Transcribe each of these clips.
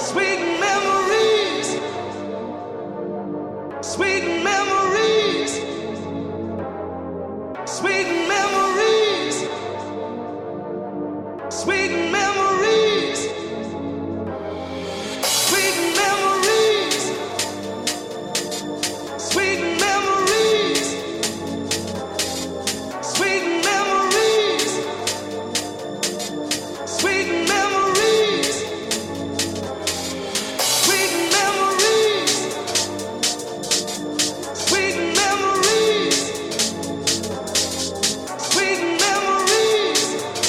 Sweet memories, sweet memories, sweet memories, sweet memories, sweet memories, sweet memories, sweet memories, sweet memories, sweet memories, sweet memories, sweet memories,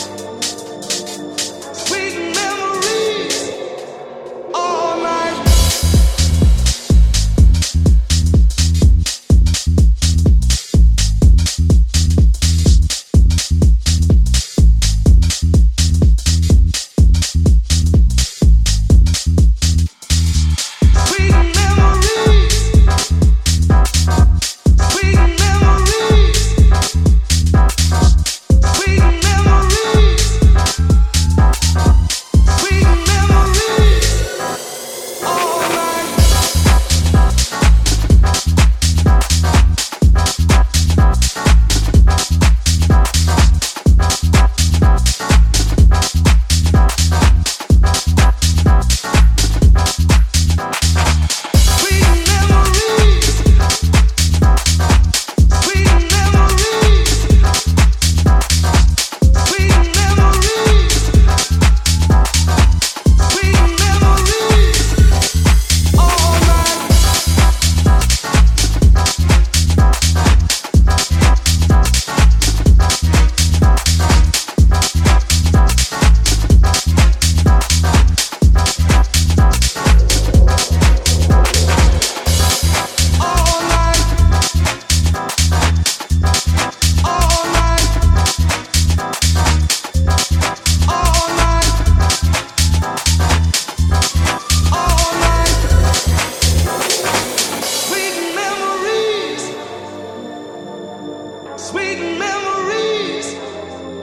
sweet memories, all night. Sweet memories, sweet memories, sweet memories, sweet memories, all night. Sweet memories, sweet memories, sweet memories, sweet memories, all night. All night, all night, all night, all night. Sweet memories, sweet memories,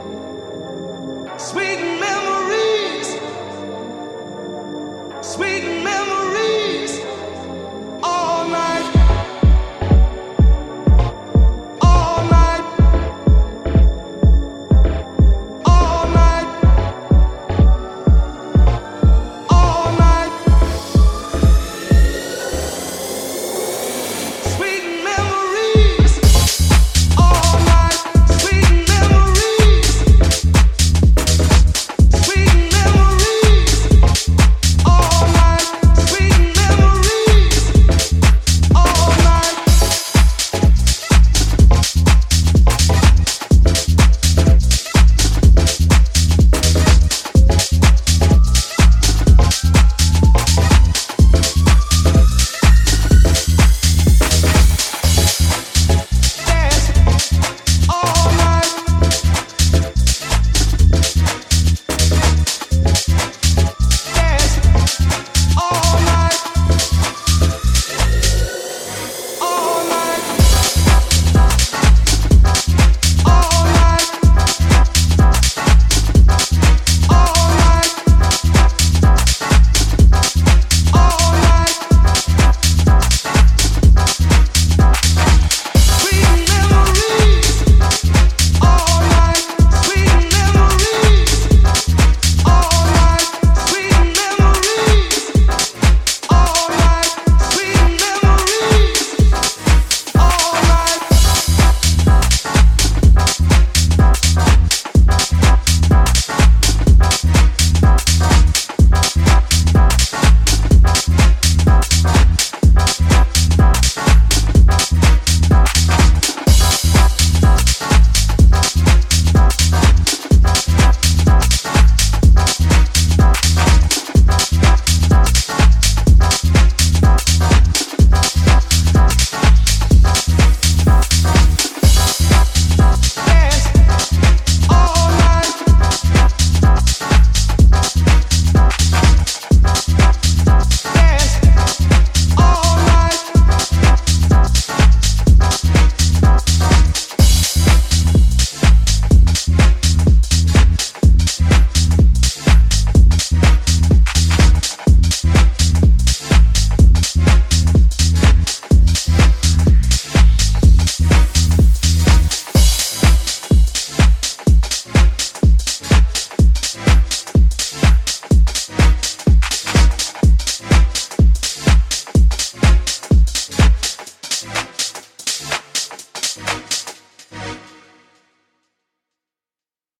sweet memories, sweet